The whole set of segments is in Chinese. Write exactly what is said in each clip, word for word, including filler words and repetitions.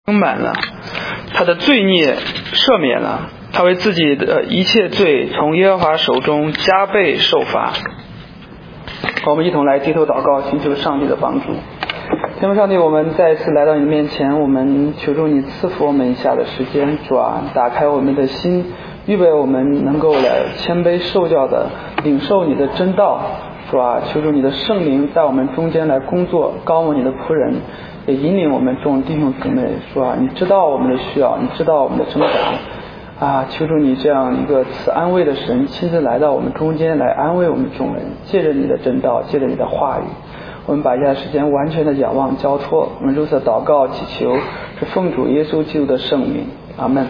充满了，他的罪孽赦免了，他为自己的一切罪从耶和华手中加倍受罚。我们一同来低头祷告，寻求上帝的帮助。天父上帝，我们再一次来到你面前，我们求助你赐福我们以下的时间，主啊，打开我们的心，预备我们能够来谦卑受教的领受你的真道。主啊，求助你的圣灵在我们中间来工作，高摩你的仆人，也引领我们众弟兄姊妹。说啊，你知道我们的需要，你知道我们的挣扎啊！求助你这样一个赐安慰的神，亲自来到我们中间来安慰我们众人，借着你的真道，借着你的话语，我们把一下时间完全的仰望交托。我们如此祷告祈求，是奉主耶稣基督的圣名，阿门。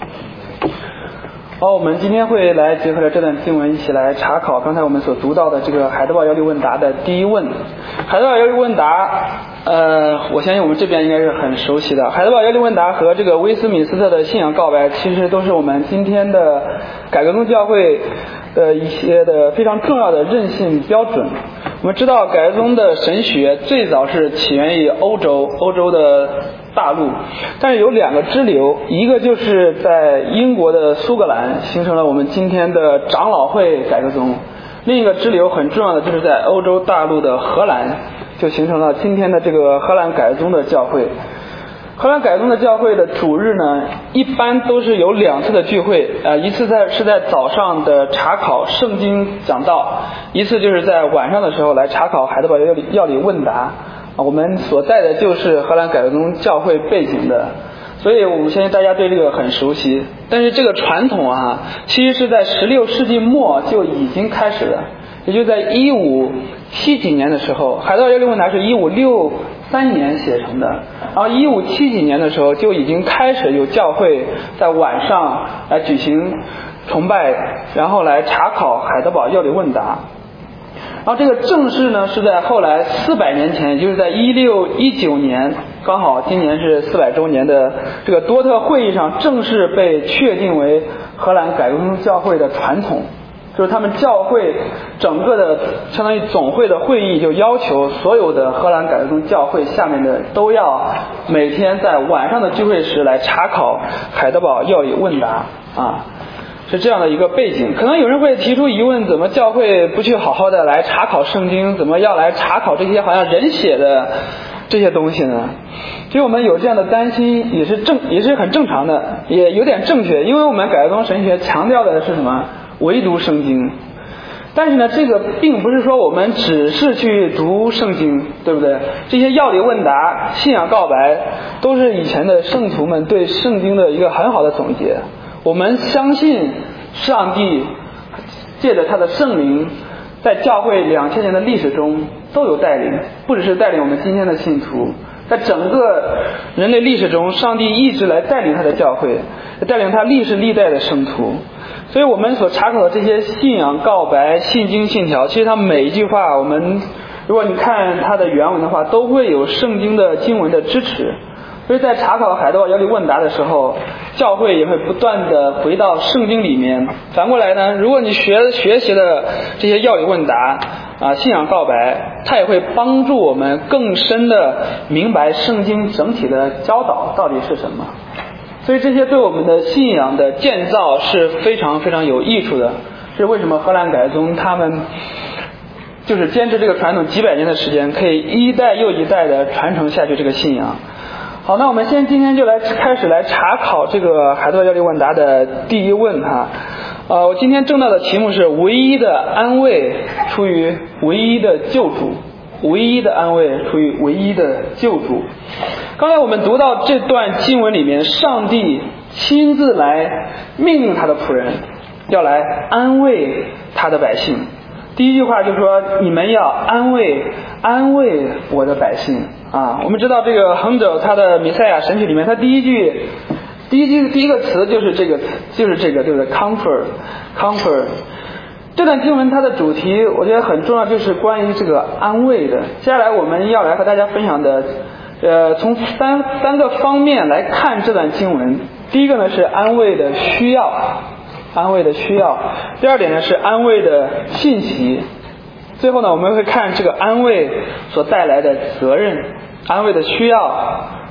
好，我们今天会来结合着这段经文一起来查考刚才我们所读到的这个海德堡要理问答的第一问。海德堡要理问答呃，我相信我们这边应该是很熟悉的。海德堡要理问答和这个威斯敏斯特的信仰告白其实都是我们今天的改革宗教会的一些的非常重要的认信标准。我们知道改革宗的神学最早是起源于欧洲欧洲的大陆，但是有两个支流，一个就是在英国的苏格兰形成了我们今天的长老会改革宗，另一个支流很重要的就是在欧洲大陆的荷兰，就形成了今天的这个荷兰改革宗的教会。荷兰改革宗的教会的主日呢，一般都是有两次的聚会，呃，一次在是在早上的查考圣经讲道，一次就是在晚上的时候来查考海德堡要理要理问答。我们所在的就是荷兰改革宗教会背景的，所以我们相信大家对这个很熟悉。但是这个传统啊，其实是在十六世纪末就已经开始了，也就在一五七几年的时候，海德堡要理问答是一五六三年写成的，然后一五七几年的时候就已经开始有教会在晚上来举行崇拜，然后来查考海德堡要理问答。然后这个正式呢是在后来四百年前，也就是在一六一九年，刚好今年是四百周年的这个多特会议上正式被确定为荷兰改革宗教会的传统。就是他们教会整个的相当于总会的会议就要求所有的荷兰改革宗教会下面的都要每天在晚上的聚会时来查考海德堡要理问答啊，是这样的一个背景。可能有人会提出疑问，怎么教会不去好好的来查考圣经，怎么要来查考这些好像人写的这些东西呢？其实我们有这样的担心也是正也是很正常的，也有点正确，因为我们改革宗神学强调的是什么？唯独圣经。但是呢，这个并不是说我们只是去读圣经，对不对？这些要理问答、信仰告白都是以前的圣徒们对圣经的一个很好的总结。我们相信上帝借着他的圣灵在教会两千年的历史中都有带领，不只是带领我们今天的信徒，在整个人类历史中上帝一直来带领他的教会，带领他历世历代的圣徒。所以我们所查考的这些信仰告白、信经信条，其实它每一句话，我们如果你看它的原文的话，都会有圣经的经文的支持。所以在查考海德堡要理问答的时候，教会也会不断的回到圣经里面。反过来呢，如果你学学习的这些要理问答啊、信仰告白，它也会帮助我们更深的明白圣经整体的教导到底是什么。所以这些对我们的信仰的建造是非常非常有益处的，是为什么荷兰改革宗他们就是坚持这个传统几百年的时间，可以一代又一代的传承下去这个信仰。好，那我们先今天就来开始来查考这个海德堡要理问答的第一问哈。呃，我今天正道的题目是唯一的安慰出于唯一的救主，唯一的安慰出于唯一的救主。刚才我们读到这段经文里面，上帝亲自来命令他的仆人要来安慰他的百姓。第一句话就说你们要安慰安慰我的百姓啊。我们知道这个亨德他的弥赛亚神曲里面，他第一句第一句第一个词就是这个就是这个对不对 comfort comfort。这段经文它的主题我觉得很重要，就是关于这个安慰的。接下来我们要来和大家分享的呃，从三三个方面来看这段经文。第一个呢是安慰的需要，安慰的需要。第二点呢是安慰的信息。最后呢我们会看这个安慰所带来的责任。安慰的需要，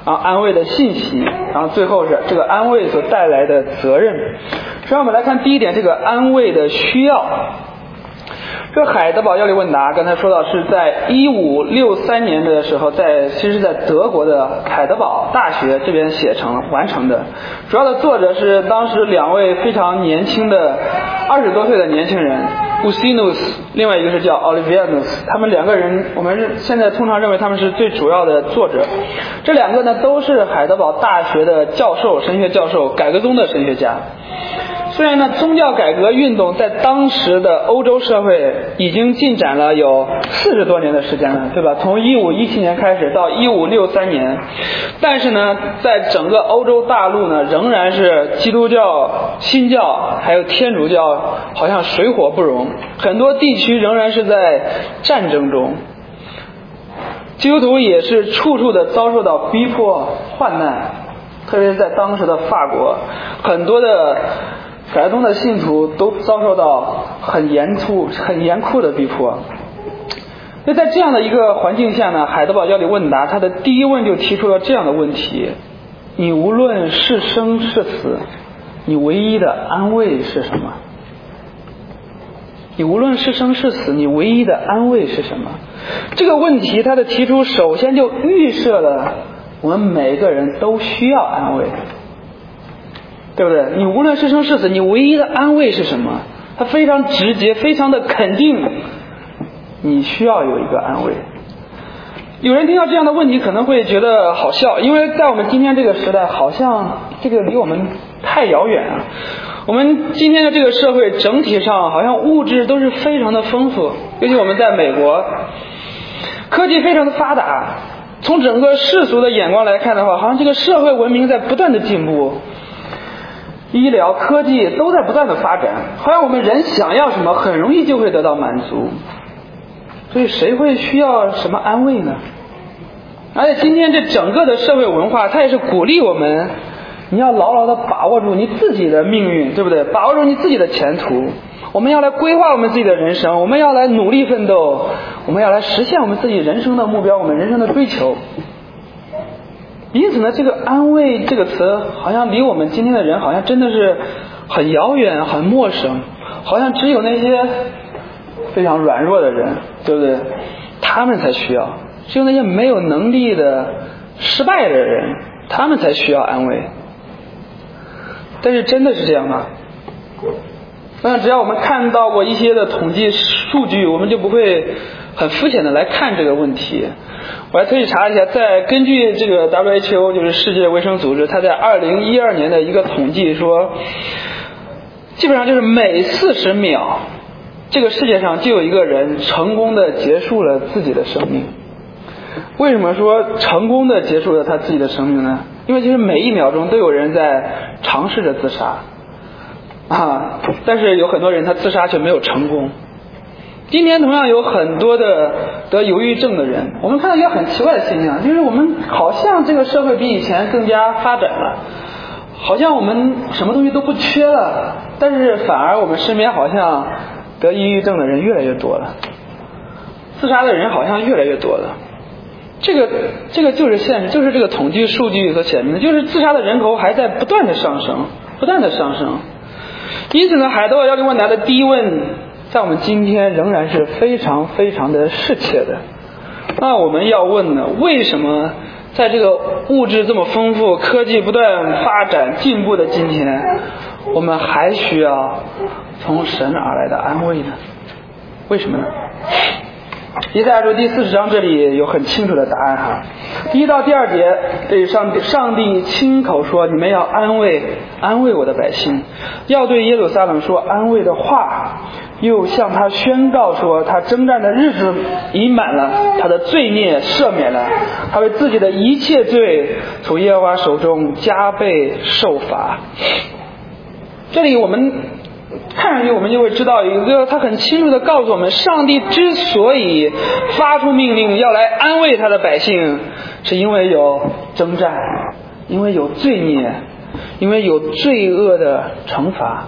然后安慰的信息，然后最后是这个安慰所带来的责任。首先我们来看第一点，这个安慰的需要。这个海德堡要理问答刚才说到是在一五六三年的时候，在其实是在德国的海德堡大学这边写成完成的。主要的作者是当时两位非常年轻的二十多岁的年轻人 Ursinus， 另外一个是叫 Olivianus， 他们两个人我们现在通常认为他们是最主要的作者。这两个呢都是海德堡大学的教授，神学教授，改革宗的神学家。虽然呢，宗教改革运动在当时的欧洲社会已经进展了有四十多年的时间了，对吧？从一五一七年开始到一五六三年，但是呢，在整个欧洲大陆呢，仍然是基督教、新教还有天主教好像水火不容，很多地区仍然是在战争中，基督徒也是处处的遭受到逼迫、患难，特别是在当时的法国，很多的改革宗的信徒都遭受到很严酷、很严酷的逼迫。那在这样的一个环境下呢，海德堡要理问答他的第一问就提出了这样的问题：你无论是生是死，你唯一的安慰是什么？你无论是生是死，你唯一的安慰是什么？这个问题他的提出，首先就预设了我们每个人都需要安慰，对不对？你无论是生是死，你唯一的安慰是什么？他非常直接，非常的肯定你需要有一个安慰。有人听到这样的问题可能会觉得好笑，因为在我们今天这个时代，好像这个离我们太遥远了。我们今天的这个社会整体上好像物质都是非常的丰富，尤其我们在美国，科技非常的发达，从整个世俗的眼光来看的话，好像这个社会文明在不断的进步，医疗科技都在不断的发展，好像我们人想要什么很容易就会得到满足，所以谁会需要什么安慰呢？而且今天这整个的社会文化，它也是鼓励我们，你要牢牢的把握住你自己的命运，对不对？把握住你自己的前途，我们要来规划我们自己的人生，我们要来努力奋斗，我们要来实现我们自己人生的目标，我们人生的追求。因此呢，这个安慰这个词好像离我们今天的人好像真的是很遥远、很陌生，好像只有那些非常软弱的人，对不对？他们才需要，只有那些没有能力的失败的人，他们才需要安慰。但是真的是这样吗？那只要我们看到过一些的统计数据，我们就不会很肤浅的来看这个问题。我还特意查一下，在根据这个 W H O 就是世界卫生组织，它在二零一二年的一个统计说，基本上就是每四十秒这个世界上就有一个人成功的结束了自己的生命。为什么说成功的结束了他自己的生命呢？因为其实每一秒钟都有人在尝试着自杀啊，但是有很多人他自杀却没有成功。今天同样有很多的得忧郁症的人，我们看到一个很奇怪的现象，就是我们好像这个社会比以前更加发展了，好像我们什么东西都不缺了，但是反而我们身边好像得抑郁症的人越来越多了，自杀的人好像越来越多了。这个这个就是现实，就是这个统计数据所显明的，就是自杀的人口还在不断的上升，不断的上升。因此呢，海德堡要理问答的第一问在我们今天仍然是非常非常的适切的。那我们要问呢，为什么在这个物质这么丰富、科技不断发展进步的今天，我们还需要从神而来的安慰呢？为什么呢？以赛亚书第四十章这里有很清楚的答案哈。第一到第二节，这里上帝上帝亲口说，你们要安慰安慰我的百姓，要对耶路撒冷说安慰的话，又向他宣告说，他征战的日子已满了，他的罪孽赦免了，他为自己的一切罪从耶和华手中加倍受罚。这里我们看上去我们就会知道一个，他很清楚地告诉我们，上帝之所以发出命令要来安慰他的百姓，是因为有征战，因为有罪孽，因为有罪恶的惩罚。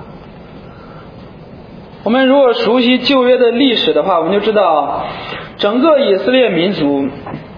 我们如果熟悉旧约的历史的话，我们就知道整个以色列民族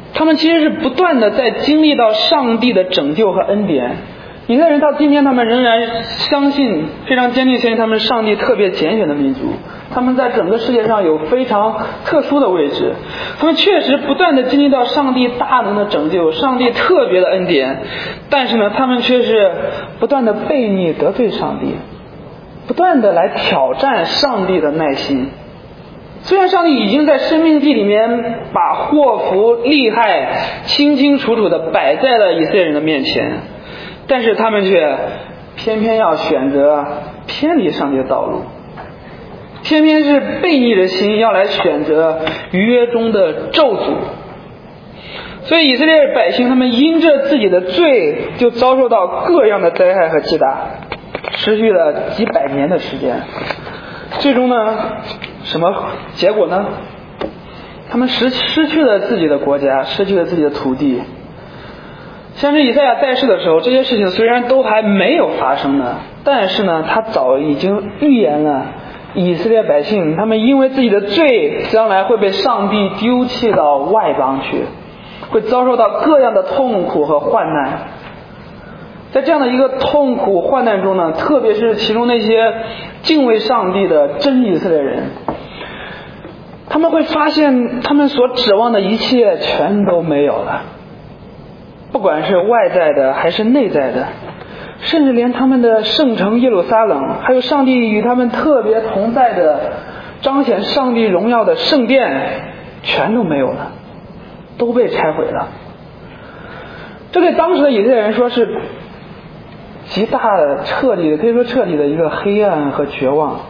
他们其实是不断的在经历到上帝的拯救和恩典。以色列人到今天他们仍然相信，非常坚定相信他们是上帝特别拣选的民族，他们在整个世界上有非常特殊的位置。他们确实不断的经历到上帝大能的拯救，上帝特别的恩典，但是呢他们却是不断的悖逆得罪上帝，不断的来挑战上帝的耐心。虽然上帝已经在申命记里面把祸福利害清清楚楚的摆在了以色列人的面前，但是他们却偏偏要选择偏离上帝的道路，偏偏是悖逆的心要来选择逾约中的咒诅。所以以色列百姓他们因着自己的罪就遭受到各样的灾害和击打，持续了几百年的时间。最终呢，什么结果呢？他们失失去了自己的国家，失去了自己的土地。像是以赛亚在世的时候，这些事情虽然都还没有发生呢，但是呢他早已经预言了以色列百姓他们因为自己的罪将来会被上帝丢弃到外邦去，会遭受到各样的痛苦和患难。在这样的一个痛苦患难中呢，特别是其中那些敬畏上帝的真以色列人，他们会发现他们所指望的一切全都没有了，不管是外在的还是内在的，甚至连他们的圣城耶路撒冷，还有上帝与他们特别同在的彰显上帝荣耀的圣殿全都没有了，都被拆毁了。这对当时的以色列人说是极大的彻底的，可以说彻底的一个黑暗和绝望。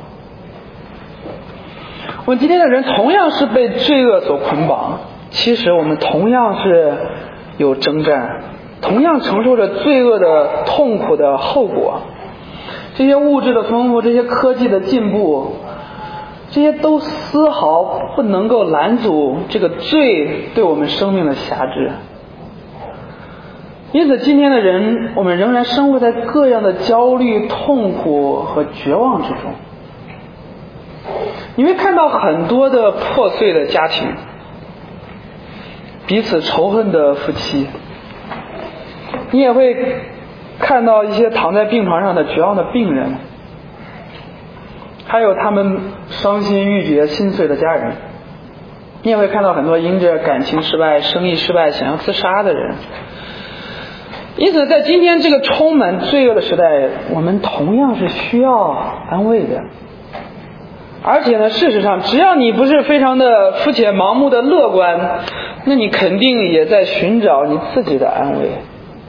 我们今天的人同样是被罪恶所捆绑，其实我们同样是有征战，同样承受着罪恶的痛苦的后果。这些物质的丰富，这些科技的进步，这些都丝毫不能够拦阻这个罪对我们生命的辖制。因此今天的人，我们仍然生活在各样的焦虑、痛苦和绝望之中。你会看到很多的破碎的家庭，彼此仇恨的夫妻，你也会看到一些躺在病床上的绝望的病人，还有他们伤心欲绝心碎的家人。你也会看到很多因着感情失败、生意失败想要自杀的人。因此在今天这个充满罪恶的时代，我们同样是需要安慰的。而且呢，事实上只要你不是非常的肤浅盲目的乐观，那你肯定也在寻找你自己的安慰。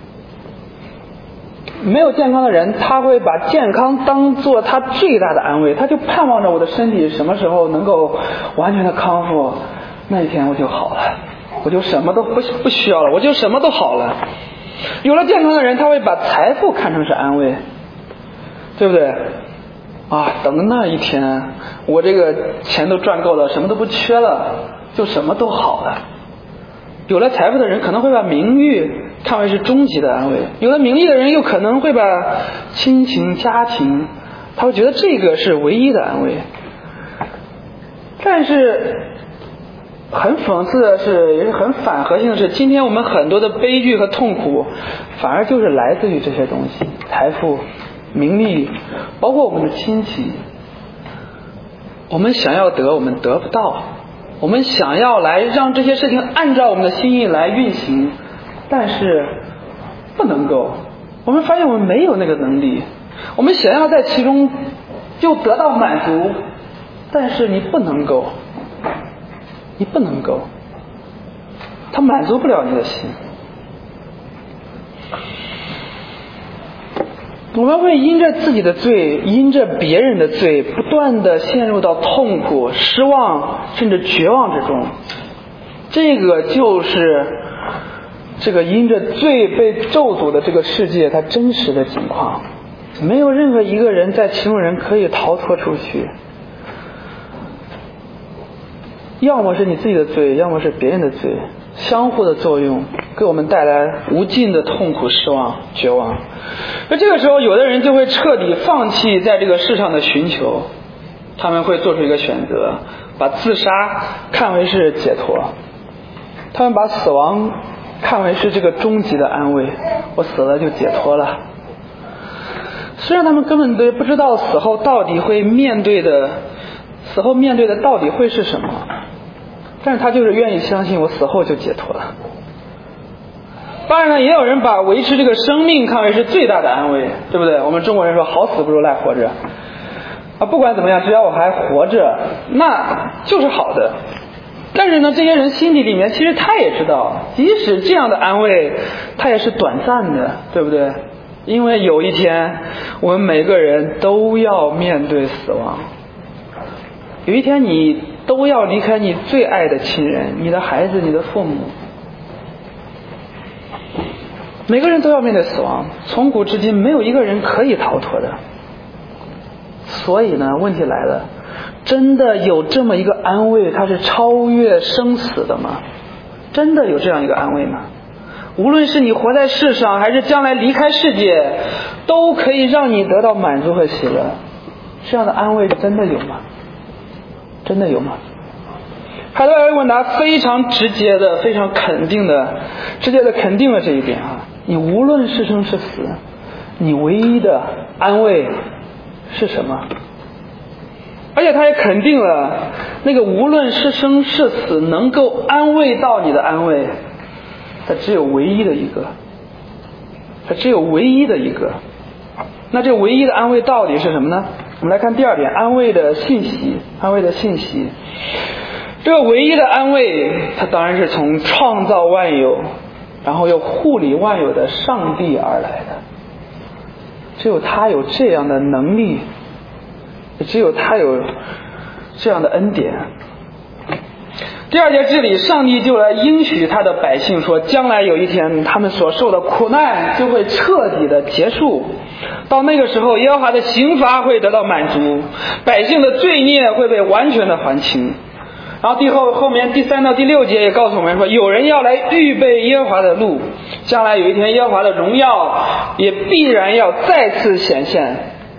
没有健康的人，他会把健康当做他最大的安慰，他就盼望着我的身体什么时候能够完全的康复，那一天我就好了，我就什么都不不需要了，我就什么都好了。有了健康的人，他会把财富看成是安慰，对不对啊？等那一天我这个钱都赚够了，什么都不缺了，就什么都好了。有了财富的人可能会把名誉看为是终极的安慰，有了名利的人又可能会把亲情家庭，他会觉得这个是唯一的安慰。但是很讽刺的是，也是很反核性的是，今天我们很多的悲剧和痛苦反而就是来自于这些东西，财富、名利，包括我们的亲情。我们想要得，我们得不到，我们想要来让这些事情按照我们的心意来运行，但是不能够。我们发现我们没有那个能力，我们想要在其中就得到满足，但是你不能够，你不能够，它满足不了你的心。我们会因着自己的罪，因着别人的罪，不断的陷入到痛苦、失望甚至绝望之中。这个就是这个因着罪被咒诅的这个世界它真实的情况。没有任何一个人在其中人可以逃脱出去，要么是你自己的罪，要么是别人的罪，相互的作用给我们带来无尽的痛苦、失望、绝望。那这个时候有的人就会彻底放弃在这个世上的寻求，他们会做出一个选择，把自杀看为是解脱。 他们把死亡看为是这个终极的安慰，我死了就解脱了。虽然他们根本都不知道死后到底会面对的，死后面对的到底会是什么，但是他就是愿意相信我死后就解脱了。当然呢，也有人把维持这个生命看为是最大的安慰，对不对？我们中国人说好死不如赖活着啊，不管怎么样，只要我还活着，那就是好的。但是呢，这些人心底里面其实他也知道，即使这样的安慰他也是短暂的，对不对？因为有一天我们每个人都要面对死亡，有一天你都要离开你最爱的亲人，你的孩子，你的父母，每个人都要面对死亡，从古至今没有一个人可以逃脱的。所以呢，问题来了，真的有这么一个安慰，它是超越生死的吗？真的有这样一个安慰吗？无论是你活在世上，还是将来离开世界，都可以让你得到满足和喜乐。这样的安慰真的有吗？真的有吗？海德尔问答非常直接的、非常肯定的、直接的肯定了这一点啊！你无论是生是死，你唯一的安慰是什么？而且他也肯定了那个无论是生是死能够安慰到你的安慰，它只有唯一的一个，它只有唯一的一个。那这唯一的安慰到底是什么呢？我们来看第二点，安慰的信息。安慰的信息，这个唯一的安慰，它当然是从创造万有然后又护理万有的上帝而来的。只有他有这样的能力，也只有他有这样的恩典。第二节这里，上帝就来应许他的百姓说，将来有一天他们所受的苦难就会彻底的结束，到那个时候耶和华的刑罚会得到满足，百姓的罪孽会被完全的还清。然后第后后面第三到第六节也告诉我们说，有人要来预备耶和华的路，将来有一天耶和华的荣耀也必然要再次显现。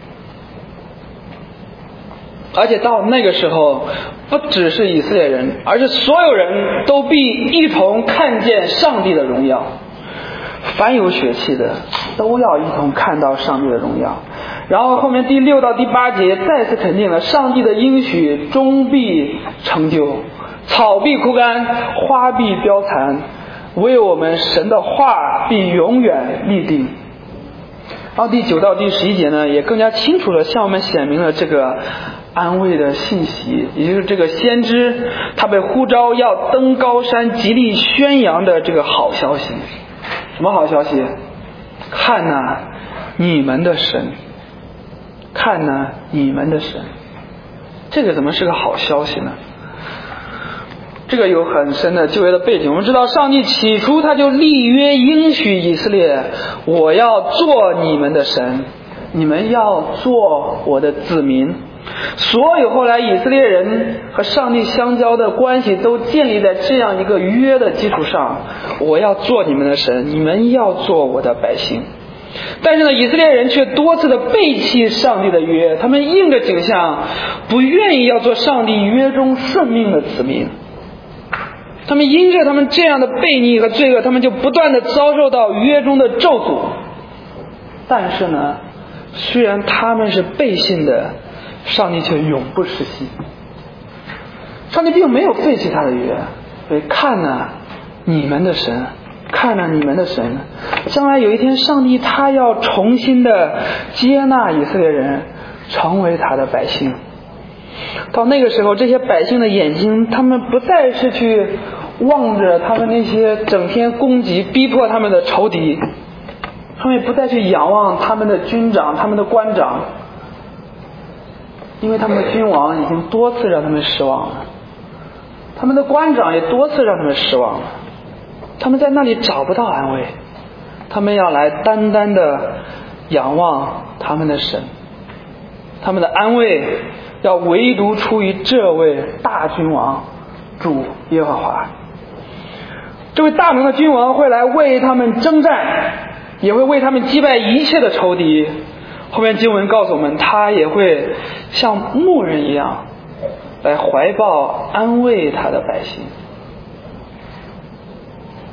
而且到那个时候，不只是以色列人，而是所有人都必一同看见上帝的荣耀。凡有血气的都要一同看到上帝的荣耀。然后后面第六到第八节再次肯定了上帝的应许终必成就，草必枯干，花必凋残，唯有我们神的话必永远立定。然后第九到第十一节呢，也更加清楚地向我们显明了这个安慰的信息，也就是这个先知他被呼召要登高山极力宣扬的这个好消息。什么好消息？看哪，你们的神，看哪，你们的神。这个怎么是个好消息呢？这个有很深的旧约的背景。我们知道上帝起初他就立约应许以色列，我要做你们的神，你们要做我的子民。所有后来以色列人和上帝相交的关系都建立在这样一个约的基础上，我要做你们的神，你们要做我的百姓。但是呢，以色列人却多次的背弃上帝的约，他们应着景象，不愿意要做上帝约中顺命的子民。他们因着他们这样的悖逆和罪恶，他们就不断的遭受到约中的咒诅。但是呢，虽然他们是背信的，上帝却永不失信。上帝并没有废弃他的约，所以看哪，你们的神，看哪，你们的神，将来有一天上帝他要重新的接纳以色列人成为他的百姓。到那个时候，这些百姓的眼睛，他们不再是去望着他们那些整天攻击逼迫他们的仇敌，他们也不再去仰望他们的军长，他们的官长，因为他们的君王已经多次让他们失望了，他们的官长也多次让他们失望了，他们在那里找不到安慰，他们要来单单的仰望他们的神，他们的安慰要唯独出于这位大君王主耶和华。这位大能的君王会来为他们征战，也会为他们击败一切的仇敌。后面经文告诉我们，他也会像牧人一样来怀抱安慰他的百姓。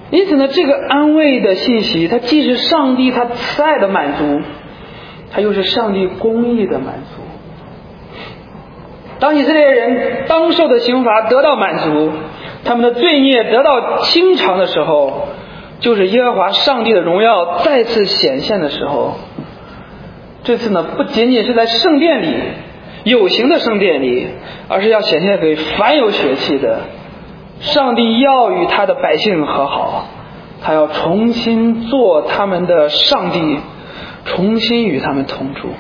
因此呢，这个安慰的信息，它既是上帝他慈爱的满足，它又是上帝公义的满足。当以色列人当受的刑罚得到满足，他们的罪孽得到清偿的时候，就是耶和华上帝的荣耀再次显现的时候。这次呢，不仅仅是在圣殿里，有形的圣殿里，而是要显现给凡有血气的。上帝要与他的百姓和好，他要重新做他们的上帝，重新与他们同住。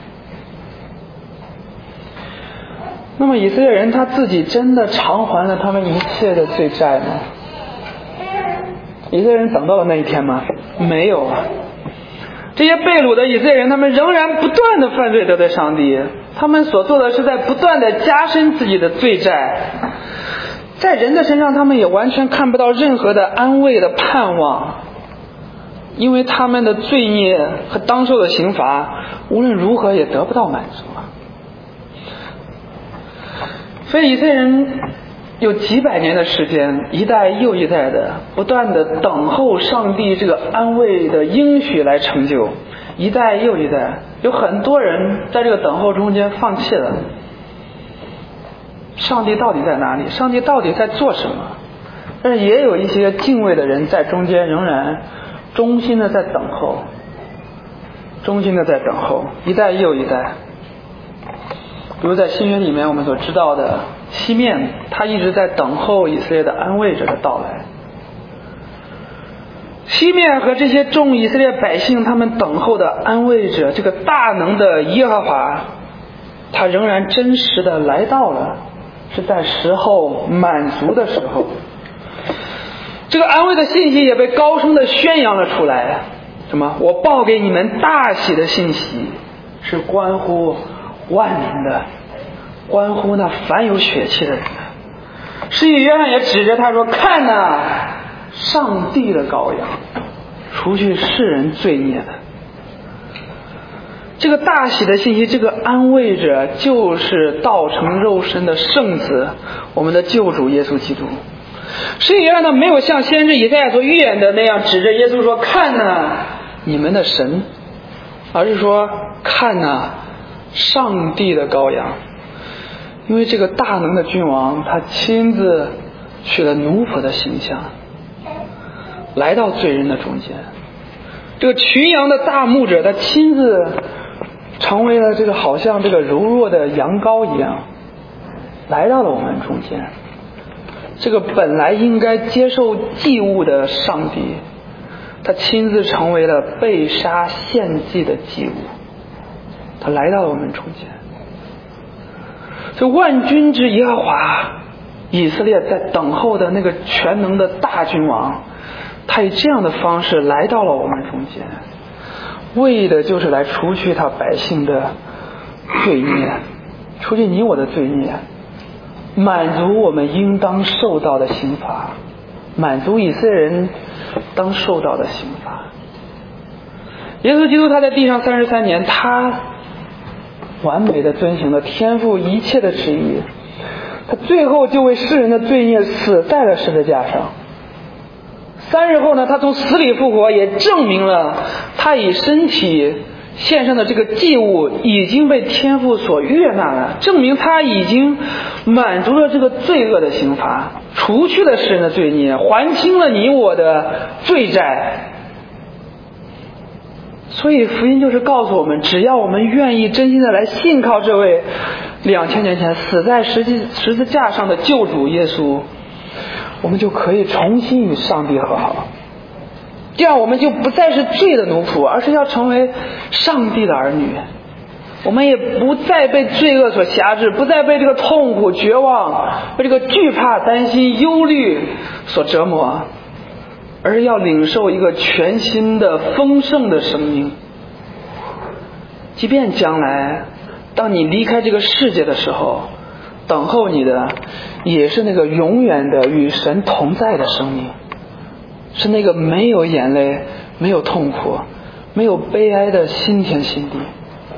那么以色列人他自己真的偿还了他们一切的罪债吗？以色列人等到了那一天吗？没有啊。这些被掳的以色列人，他们仍然不断的犯罪得罪上帝，他们所做的是在不断的加深自己的罪债。在人的身上，他们也完全看不到任何的安慰的盼望，因为他们的罪孽和当受的刑罚无论如何也得不到满足。所以以色列人有几百年的时间，一代又一代的不断的等候上帝这个安慰的应许来成就，一代又一代，有很多人在这个等候中间放弃了。上帝到底在哪里？上帝到底在做什么？但是也有一些敬畏的人在中间仍然忠心的在等候，忠心的在等候，一代又一代。比如在新约里面我们所知道的西面，他一直在等候以色列的安慰者的到来。西面和这些众以色列百姓他们等候的安慰者，这个大能的耶和华，他仍然真实的来到了，是在时候满足的时候。这个安慰的信息也被高声的宣扬了出来。什么？我报给你们大喜的信息，是关乎万民的，关乎那凡有血气的人。施洗约翰也指着他说：看哪，上帝的羔羊，除去世人罪孽的。这个大喜的信息，这个安慰者，就是道成肉身的圣子，我们的救主耶稣基督。施洗约翰呢，没有像先知以赛亚所预言的那样指着耶稣说：看哪，你们的神，而是说：看哪，上帝的羔羊。因为这个大能的君王，他亲自取了奴仆的形象，来到罪人的中间。这个群羊的大牧者，他亲自成为了这个好像这个柔弱的羊羔一样，来到了我们中间。这个本来应该接受祭物的上帝，他亲自成为了被杀献祭的祭物，他来到了我们中间。所以万军之耶和华，以色列在等候的那个全能的大君王，他以这样的方式来到了我们中间，为的就是来除去他百姓的罪孽，除去你我的罪孽，满足我们应当受到的刑罚，满足以色列人当受到的刑罚。耶稣基督他在地上三十三年，他完美的遵行了天父一切的旨意，他最后就为世人的罪孽死在了十字架上。三日后呢，他从死里复活，也证明了他以身体献上的这个祭物已经被天父所悦纳了，证明他已经满足了这个罪恶的刑罚，除去了世人的罪孽，还清了你我的罪债。所以福音就是告诉我们，只要我们愿意真心的来信靠这位两千年前死在十字十字架上的救主耶稣，我们就可以重新与上帝和好。这样我们就不再是罪的奴仆，而是要成为上帝的儿女。我们也不再被罪恶所辖制，不再被这个痛苦、绝望、被这个惧怕、担心、忧虑所折磨，而是要领受一个全新的丰盛的生命。即便将来当你离开这个世界的时候，等候你的也是那个永远的与神同在的生命，是那个没有眼泪、没有痛苦、没有悲哀的新天新地。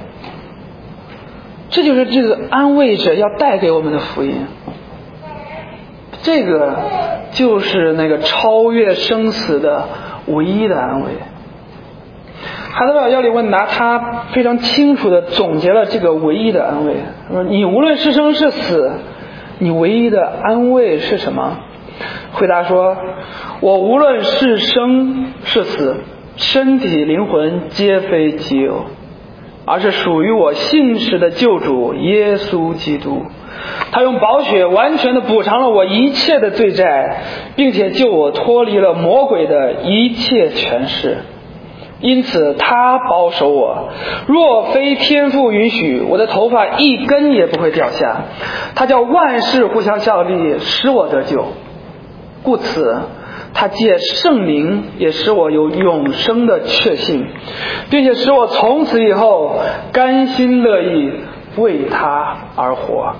这就是这个安慰者要带给我们的福音。这个就是那个超越生死的唯一的安慰。海德堡要理问答他非常清楚地总结了这个唯一的安慰，说你无论是生是死，你唯一的安慰是什么？回答说，我无论是生是死，身体灵魂皆非己有，而是属于我信实的救主耶稣基督。他用宝血完全的补偿了我一切的罪债，并且救我脱离了魔鬼的一切权势。因此他保守我，若非天父允许，我的头发一根也不会掉下。他叫万事互相效力，使我得救。故此他借圣灵也使我有永生的确信，并且使我从此以后甘心乐意为他而活。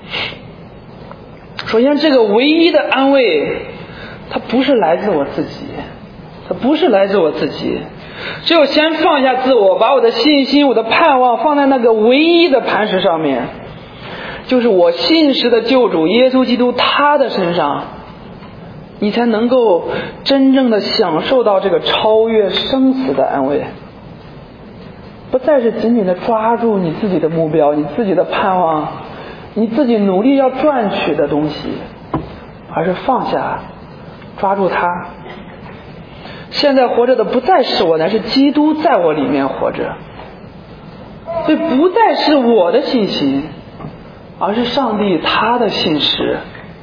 首先，这个唯一的安慰，它不是来自我自己，它不是来自我自己。只有先放下自我，把我的信心、我的盼望放在那个唯一的磐石上面，就是我信实的救主耶稣基督他的身上，你才能够真正的享受到这个超越生死的安慰。不再是紧紧的抓住你自己的目标、你自己的盼望、你自己努力要赚取的东西，而是放下，抓住它。现在活着的不再是我，乃是基督在我里面活着。所以不再是我的信心，而是上帝他的信实。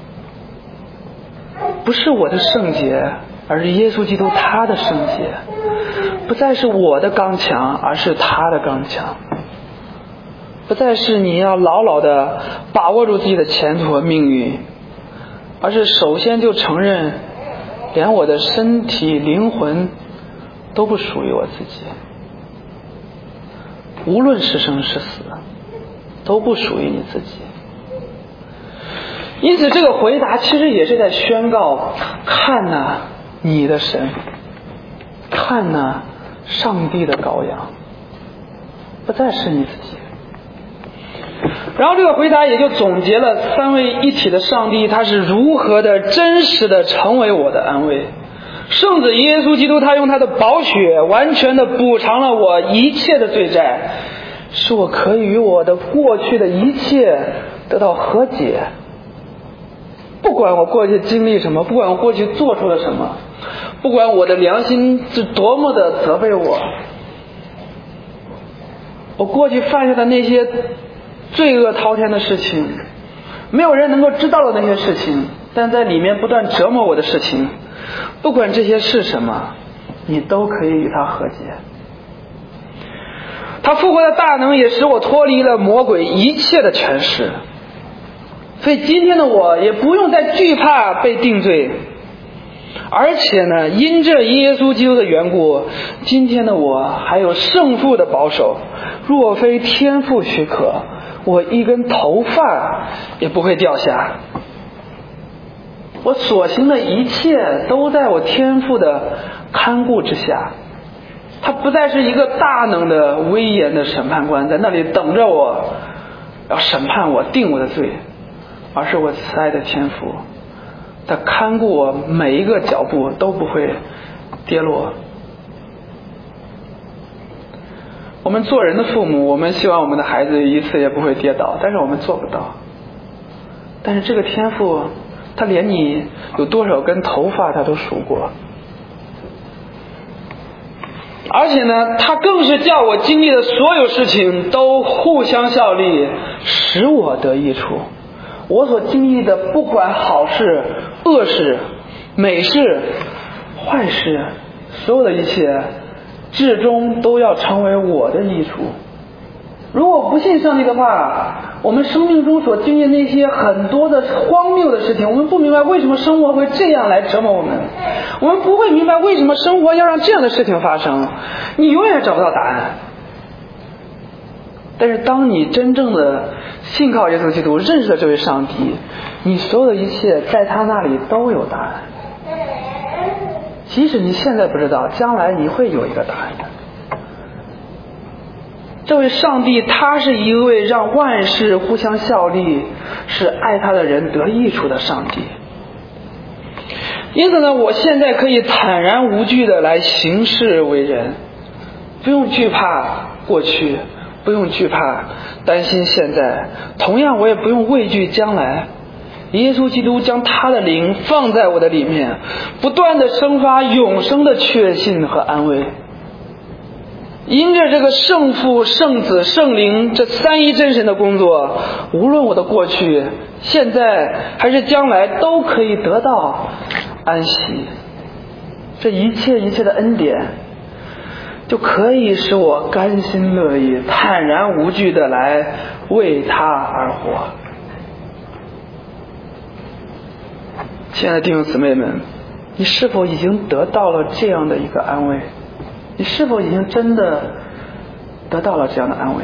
不是我的圣洁，而是耶稣基督他的圣洁。不再是我的刚强，而是他的刚强。不再是你要牢牢的把握住自己的前途和命运，而是首先就承认连我的身体灵魂都不属于我自己，无论是生是死都不属于你自己。因此这个回答其实也是在宣告，看哪，你的神，看哪，上帝的羔羊，不再是你自己。然后这个回答也就总结了三位一体的上帝他是如何的真实的成为我的安慰。圣子耶稣基督他用他的宝血完全的补偿了我一切的罪债，使我可以与我的过去的一切得到和解。不管我过去经历什么，不管我过去做出了什么，不管我的良心是多么的责备我，我过去犯下的那些罪恶滔天的事情，没有人能够知道的那些事情，但在里面不断折磨我的事情，不管这些是什么，你都可以与他和解。他复活的大能也使我脱离了魔鬼一切的权势，所以今天的我也不用再惧怕被定罪，而且呢，因着耶稣基督的缘故，今天的我还有圣父的保守，若非天父许可，我一根头发也不会掉下。我所行的一切都在我天父的看顾之下，他不再是一个大能的威严的审判官在那里等着我要审判我定我的罪，而是我慈爱的天父，他看顾我每一个脚步都不会跌落。我们做人的父母，我们希望我们的孩子一次也不会跌倒，但是我们做不到。但是这个天父他连你有多少根头发他都数过，而且呢，他更是叫我经历的所有事情都互相效力，使我得益处。我所经历的不管好事恶事美事坏事，所有的一切至终都要成为我的益处。如果不信上帝的话，我们生命中所经历那些很多的荒谬的事情，我们不明白为什么生活会这样来折磨我们，我们不会明白为什么生活要让这样的事情发生，你永远找不到答案。但是当你真正的信靠耶稣基督，认识了这位上帝，你所有的一切在他那里都有答案。即使你现在不知道，将来你会有一个答案的。这位上帝他是一位让万事互相效力，使爱他的人得益处的上帝。 因此呢，我现在可以坦然无惧的来行事为人，不用惧怕过去，不用惧怕担心现在，同样我也不用畏惧将来。耶稣基督将他的灵放在我的里面，不断的生发永生的确信和安慰。因着这个圣父、圣子、圣灵这三一真神的工作，无论我的过去、现在还是将来，都可以得到安息。这一切一切的恩典就可以使我甘心乐意、坦然无惧的来为他而活。亲爱的弟兄姊妹们，你是否已经得到了这样的一个安慰？你是否已经真的得到了这样的安慰？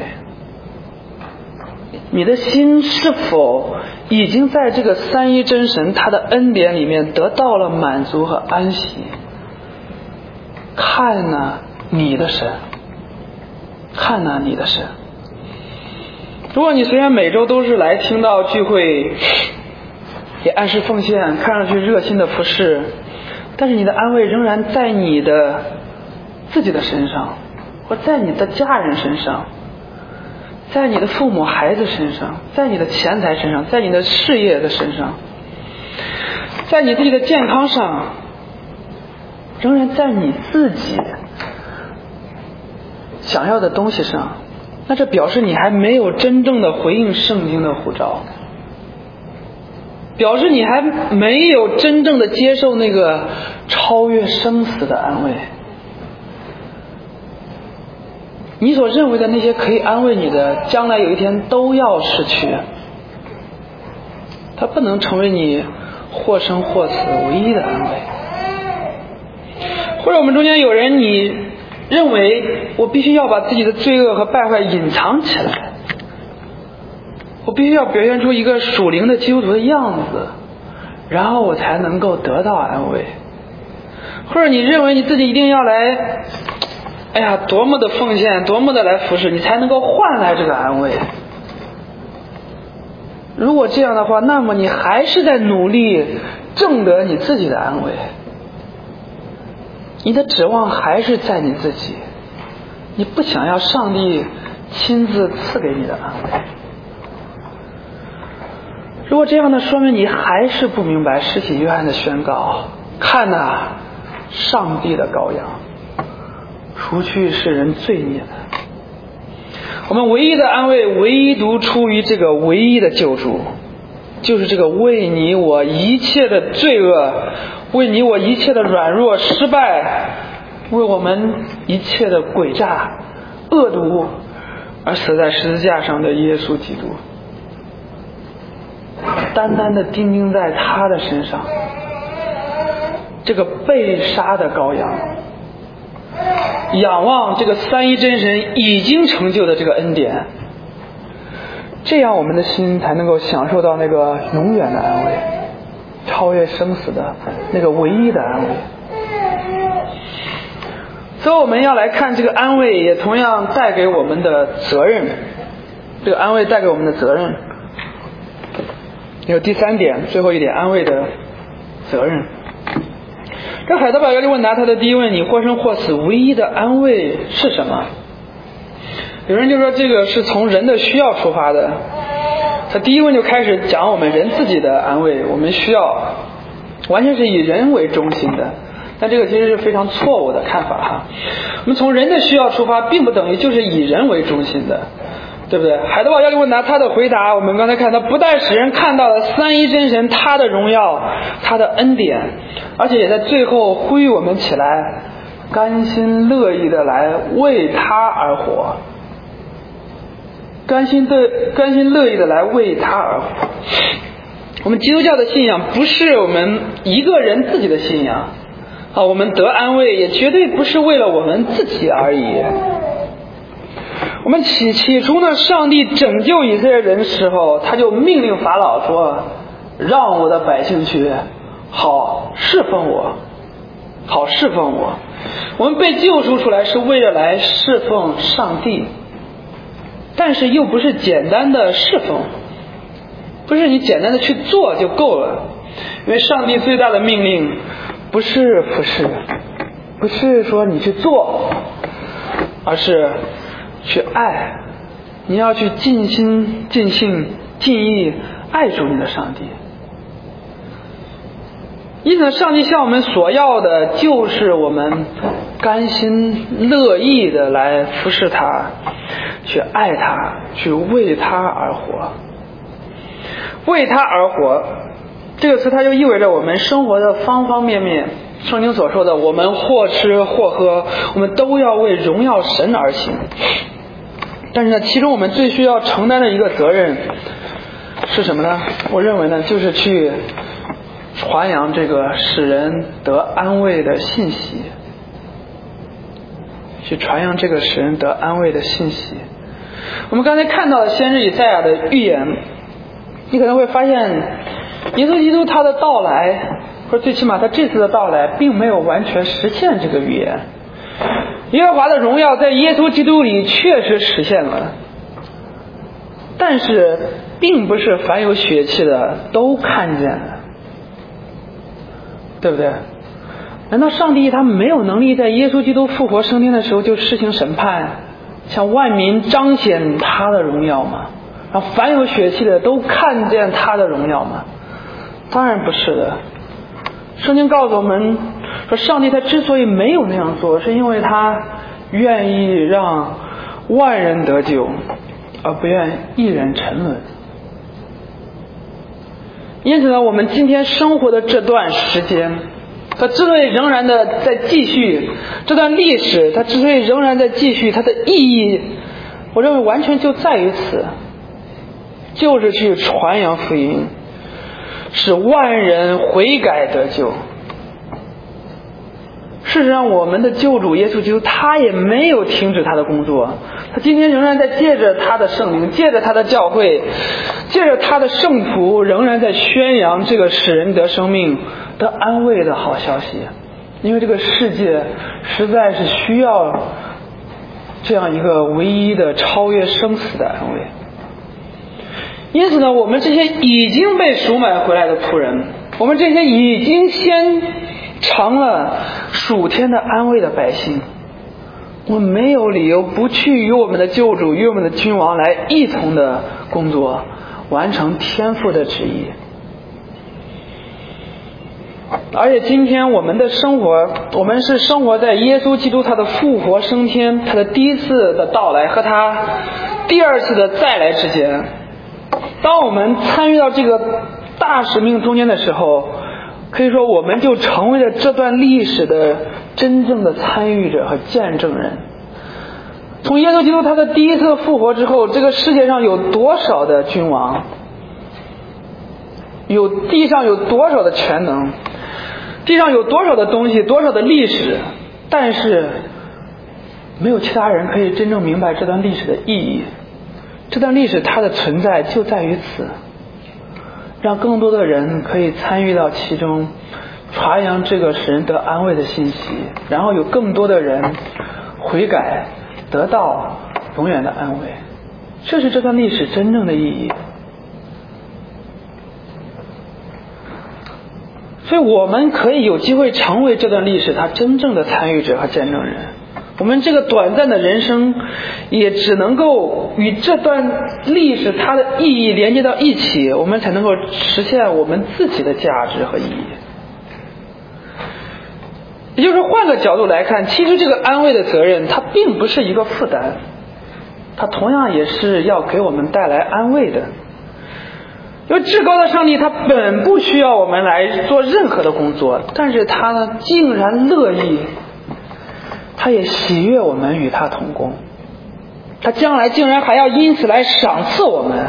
你的心是否已经在这个三一真神他的恩典里面得到了满足和安息？看哪，你的神，看哪，你的神。如果你虽然每周都是来听到聚会，也按时奉献，看上去热心的服侍，但是你的安慰仍然在你的自己的身上，或在你的家人身上，在你的父母孩子身上，在你的钱财身上，在你的事业的身上，在你自己的健康上，仍然在你自己想要的东西上，那这表示你还没有真正的回应圣经的呼召，表示你还没有真正的接受那个超越生死的安慰。你所认为的那些可以安慰你的，将来有一天都要失去，它不能成为你或生或死唯一的安慰。或者我们中间有人，你认为我必须要把自己的罪恶和败坏隐藏起来，我必须要表现出一个属灵的基督徒的样子，然后我才能够得到安慰。或者你认为你自己一定要来，哎呀，多么的奉献，多么的来服侍，你才能够换来这个安慰。如果这样的话，那么你还是在努力挣得你自己的安慰，你的指望还是在你自己，你不想要上帝亲自赐给你的安慰。如果这样的，说明你还是不明白施洗约翰的宣告，看哪，上帝的羔羊，除去世人罪孽的。我们唯一的安慰，唯独出于这个唯一的救主，就是这个为你我一切的罪恶，为你我一切的软弱失败，为我们一切的诡诈恶毒而死在十字架上的耶稣基督。单单的钉钉在他的身上，这个被杀的羔羊，仰望这个三一真神已经成就的这个恩典，这样我们的心才能够享受到那个永远的安慰，超越生死的那个唯一的安慰。所以我们要来看这个安慰，也同样带给我们的责任，这个安慰带给我们的责任。有第三点，最后一点，安慰的责任。这海德堡要理问答他的第一问，你或生或死唯一的安慰是什么？有人就说这个是从人的需要出发的，他第一问就开始讲我们人自己的安慰，我们需要完全是以人为中心的，但这个其实是非常错误的看法哈。我们从人的需要出发，并不等于就是以人为中心的，对不对？海德堡要理问答他的回答，我们刚才看他不但使人看到了三一真神他的荣耀，他的恩典，而且也在最后呼吁我们起来甘心乐意的来为他而活，甘心的甘心乐意的来为他而活。我们基督教的信仰不是我们一个人自己的信仰啊，我们得安慰也绝对不是为了我们自己而已。我们起起初呢，上帝拯救以色列人的时候，他就命令法老说，让我的百姓去好侍奉我，好侍奉我。我们被救赎出来是为了来侍奉上帝，但是又不是简单的侍奉，不是你简单的去做就够了， 因为上帝最大的命令不是服侍，不是说你去做，而是去爱。你要去尽心尽性尽意爱主你的上帝。因此上帝向我们所要的就是我们甘心乐意的来服侍他，去爱他，去为他而活。为他而活这个词，它就意味着我们生活的方方面面，圣经所说的我们或吃或喝，我们都要为荣耀神而行。但是呢，其中我们最需要承担的一个责任是什么呢？我认为呢，就是去传扬这个使人得安慰的信息，去传扬这个使人得安慰的信息。我们刚才看到先知以赛亚的预言，你可能会发现耶稣基督他的到来，或者最起码他这次的到来并没有完全实现这个预言。耶和华的荣耀在耶稣基督里确实实现了，但是并不是凡有血气的都看见了，对不对？难道上帝他没有能力在耶稣基督复活升天的时候就施行审判，向万民彰显他的荣耀吗？让凡有血气的都看见他的荣耀吗？当然不是的。圣经告诉我们说，上帝他之所以没有那样做，是因为他愿意让万人得救，而不愿一人沉沦。因此呢，我们今天生活的这段时间，它之所以仍然的在继续，这段历史它之所以仍然在继续，它的意义我认为完全就在于此，就是去传扬福音，使万人悔改得救。事实上，我们的救主耶稣基督他也没有停止他的工作，他今天仍然在借着他的圣灵，借着他的教会，借着他的圣徒，仍然在宣扬这个使人得生命得安慰的好消息。因为这个世界实在是需要这样一个唯一的超越生死的安慰。因此呢，我们这些已经被赎买回来的仆人，我们这些已经先尝了属天的安慰的百姓，我们没有理由不去与我们的救主与我们的君王来一同的工作，完成天父的旨意。而且今天我们的生活，我们是生活在耶稣基督他的复活升天，他的第一次的到来和他第二次的再来之间。当我们参与到这个大使命中间的时候，可以说我们就成为了这段历史的真正的参与者和见证人。从耶稣基督他的第一次复活之后，这个世界上有多少的君王，有地上有多少的全能，地上有多少的东西，多少的历史，但是没有其他人可以真正明白这段历史的意义。这段历史它的存在就在于此，让更多的人可以参与到其中，传扬这个使人得安慰的信息，然后有更多的人悔改，得到永远的安慰。这是这段历史真正的意义。所以我们可以有机会成为这段历史它真正的参与者和见证人。我们这个短暂的人生也只能够与这段历史它的意义连接到一起，我们才能够实现我们自己的价值和意义。也就是换个角度来看，其实这个安慰的责任它并不是一个负担，它同样也是要给我们带来安慰的。因为至高的上帝他本不需要我们来做任何的工作，但是他呢竟然乐意，他也喜悦我们与他同工，他将来竟然还要因此来赏赐我们。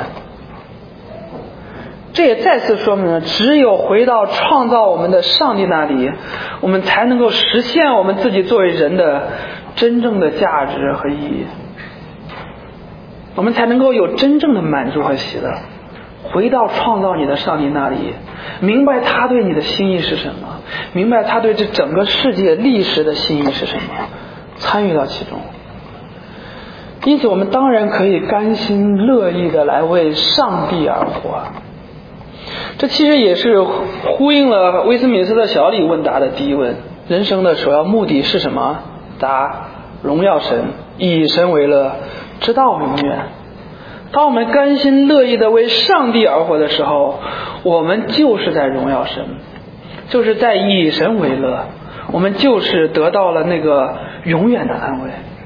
这也再次说明了，只有回到创造我们的上帝那里，我们才能够实现我们自己作为人的真正的价值和意义，我们才能够有真正的满足和喜乐。回到创造你的上帝那里，明白他对你的心意是什么，明白他对这整个世界历史的心意是什么，参与到其中。因此我们当然可以甘心乐意的来为上帝而活。 这其实也是呼应了威斯敏斯特小礼问答的第一问：人生的首要目的是什么？答：荣耀神，以神为乐，直到永远。当我们甘心乐意的为上帝而活的时候，我们就是在荣耀神，就是在以神为乐，我们就是得到了那个永远的安慰。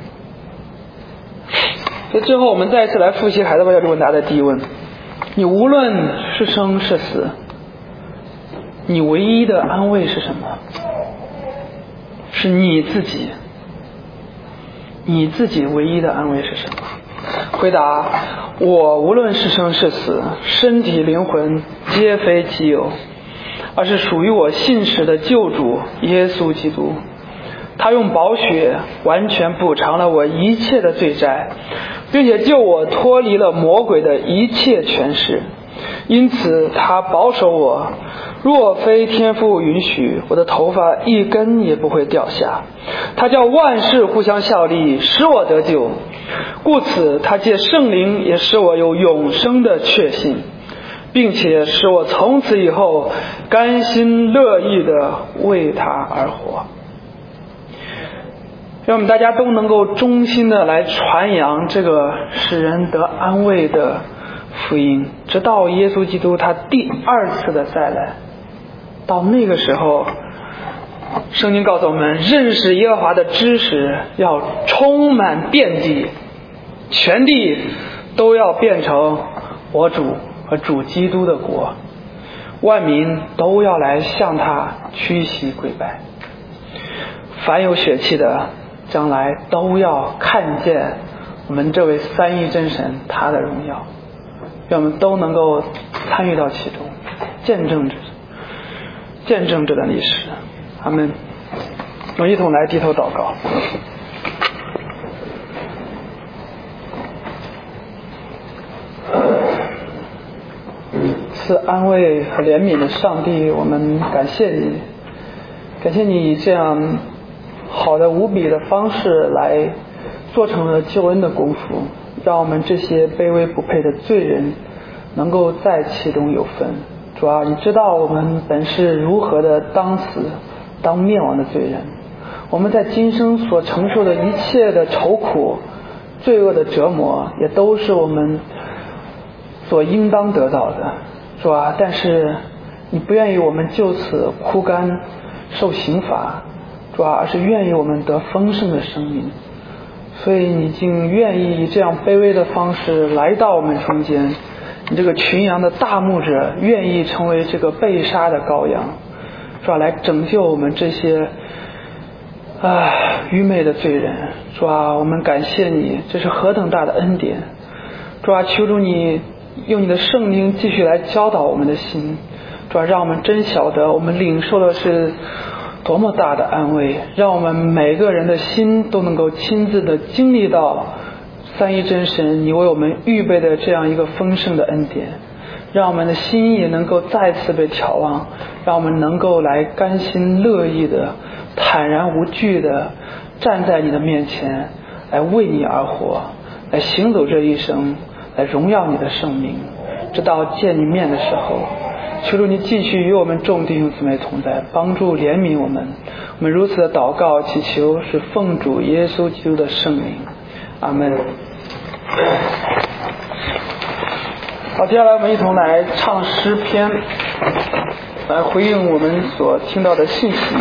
所以最后我们再一次来复习海德堡教理问答的第一问：你无论是生是死，你唯一的安慰是什么？是你自己。你自己唯一的安慰是什么？回答：我无论是生是死，身体灵魂皆非己有，而是属于我信实的救主耶稣基督。他用宝血完全补偿了我一切的罪债，并且救我脱离了魔鬼的一切权势。因此他保守我，若非天父允许，我的头发一根也不会掉下。他叫万事互相效力，使我得救。故此他借圣灵也使我有永生的确信，并且使我从此以后甘心乐意地为他而活。让我们大家都能够衷心的来传扬这个使人得安慰的福音，直到耶稣基督他第二次的再来。到那个时候，圣经告诉我们，认识耶和华的知识要充满遍地，全地都要变成我主和主基督的国，万民都要来向他屈膝跪拜。凡有血气的将来都要看见我们这位三一真神他的荣耀，让我们都能够参与到其中，见证着见证这段历史。阿们。我们一同来低头祷告。赐安慰和怜悯的上帝，我们感谢你，感谢你以这样好的无比的方式来做成了救恩的功夫，让我们这些卑微不配的罪人能够在其中有分。主啊，你知道我们本是如何的当死当灭亡的罪人，我们在今生所承受的一切的愁苦罪恶的折磨也都是我们所应当得到的。主啊，但是你不愿意我们就此枯干受刑罚，主啊，而是愿意我们得丰盛的生命。所以你竟愿意以这样卑微的方式来到我们中间，你这个群羊的大牧者愿意成为这个被杀的羔羊，主啊，来拯救我们这些啊愚昧的罪人。主啊，我们感谢你，这是何等大的恩典。主啊，求主你用你的圣灵继续来教导我们的心，主啊，让我们真晓得我们领受的是多么大的安慰，让我们每个人的心都能够亲自的经历到三一真神你为我们预备的这样一个丰盛的恩典，让我们的心也能够再次被眺望，让我们能够来甘心乐意的坦然无惧的站在你的面前，来为你而活，来行走这一生，来荣耀你的圣名，直到见你面的时候。求主你继续与我们众弟兄姊妹同在，帮助怜悯我们。我们如此的祷告祈求是奉主耶稣基督的圣名，阿们。好，接下来我们一同来唱诗篇，来回应我们所听到的信息。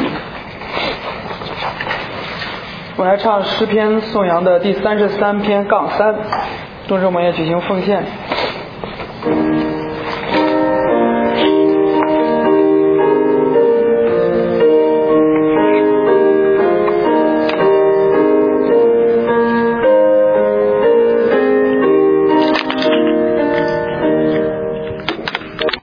我们来唱诗篇颂扬的第三十三篇杠三，同时我们也举行奉献。